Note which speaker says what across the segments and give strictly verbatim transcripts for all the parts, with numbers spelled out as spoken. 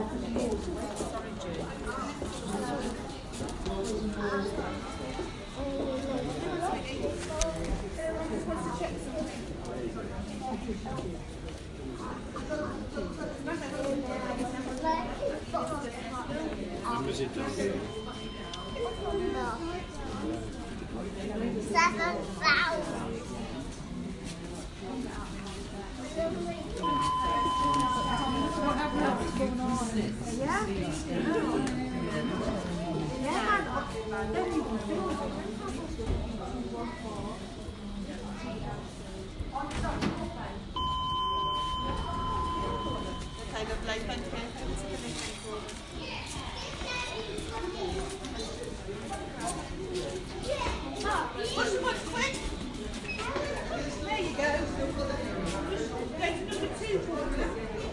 Speaker 1: Seven thousand. Yeah.
Speaker 2: Okay, lovely, thank you. Push, push, quick! There you go. There's number two for you.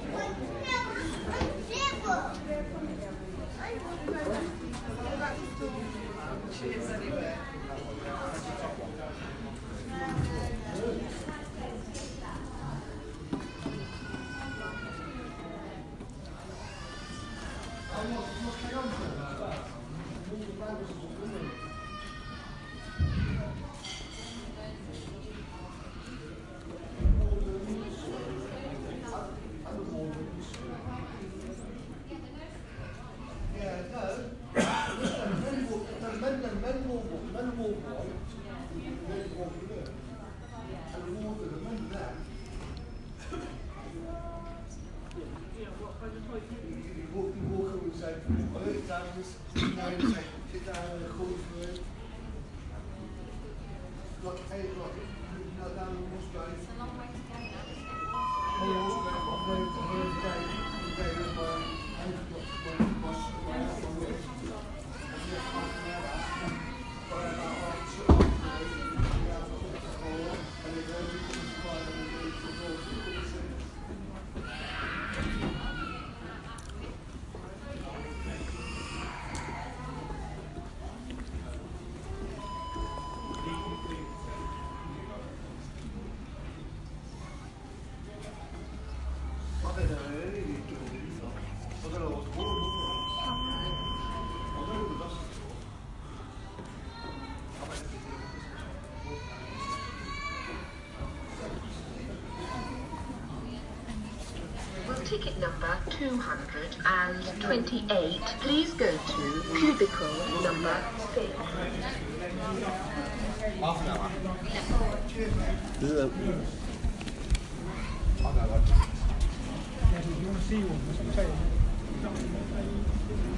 Speaker 3: Ticket number two hundred twenty-eight, please go to cubicle number six.
Speaker 4: Half an hour.
Speaker 5: Is it?
Speaker 4: I'll go.
Speaker 6: Yeah, do you want to see one?